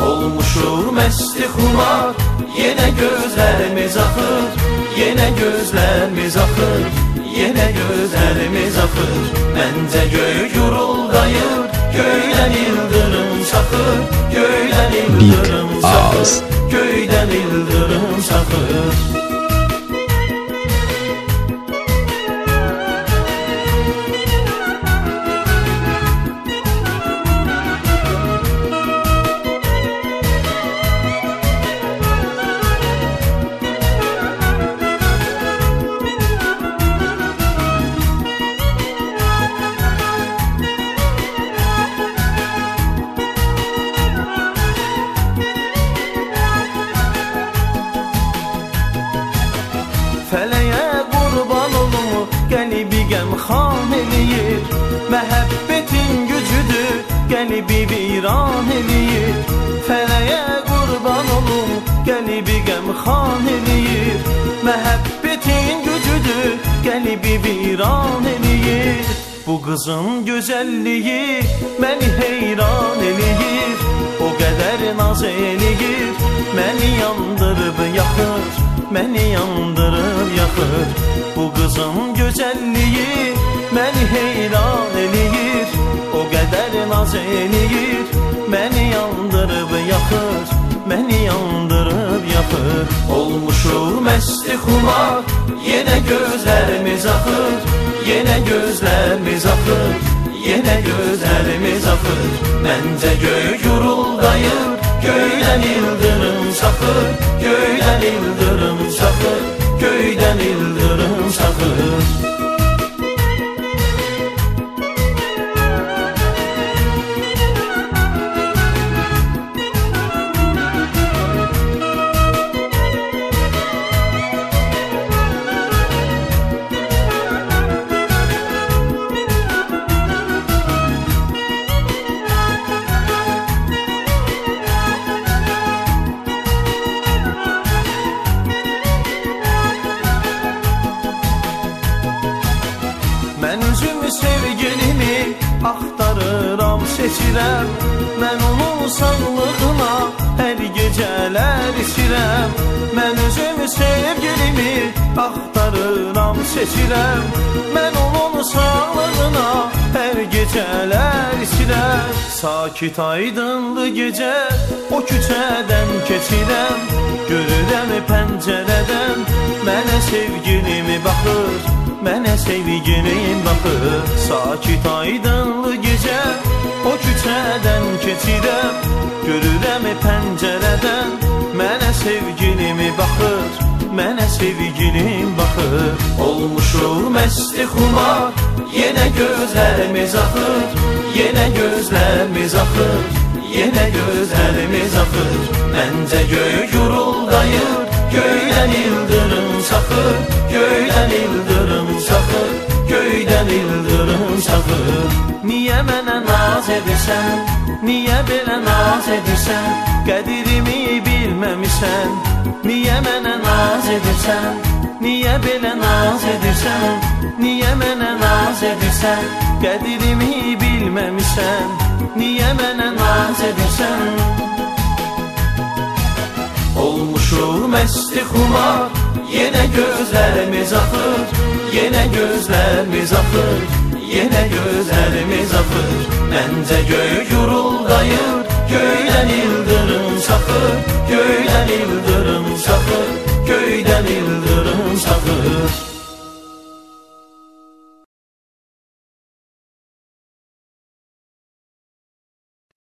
Olmuşuq məsti xumar, yenə gözlərimiz axır, yenə gözlərimiz axır, yenə gözlərimiz axır. Məncə göy guruldayır, göydən ildırım çaxır, göydən ildırım çaxır, göydən ildırım çaxır. Fələyə qurban olum, qəlbi qəmxan eləyir. Məhəbbətin gücüdür, qəlbi viran eləyir. Fələyə qurban olum, qəlbi qəmxan eləyir. Məhəbbətin gücüdür, qəlbi viran eləyir. Bu qızın gözəlliyi məni heyran eləyir. O qədər naz eləyir, məni yandırıb yaxır, məni yandırıb yaxır. Bu qızın gözəlliyi məni heyran eləyir. O qədər naz eləyir, məni yandırıb yaxır, məni yandırıb yaxır. Olmuşuq məsti xumar, yenə gözlərimiz axır, yenə gözlərimiz axır, yenə gözlərimiz axır. Məncə göy guruldayır, göydən ildırım çaxır, göydən ildırım çaxır, göydən ildırım çaxır. Mən özümü sevgilimi axtarıram, seçirəm. Mən onun sağlığına hər gecələr içirəm. Mən özümü sevgilimi axtarıram, seçirəm. Mən onun sağlığına hər gecələr içirəm. Sakit aydınlı gecə o küçədən keçirəm. Görürəm pəncərədən mənə sevgilimi baxır, mənə sevgilim baxır. Sakit aydınlı gecə o küçədən keçirəm. Görürəm pəncərədən mənə sevgilimi baxır, mənə sevgilim baxır. Olmuşuq məsti xumar, yenə gözlərimiz axır, yenə gözlərimiz axır, yenə gözlərimiz axır. Məncə göy guruldayır, göydən ildırım çaxır, göydən ildırım çaxır, göydən ildırım çaxır. Niyə mənə naz edirsən, niyə belə naz edirsən? Qədirimi bilməmisən. Niyə mənə naz edirsən, niyə belə naz edirsən? Niyə mənə naz edirsən? Qədirimi bilməmisən. Niyə mənə naz edirsən? Olmuşuq məsti xumar, yenə gözlərimiz axır, yenə gözlərimiz axır, yenə gözlərimiz axır. Məncə göy guruldayır, göydən ildırım çaxır,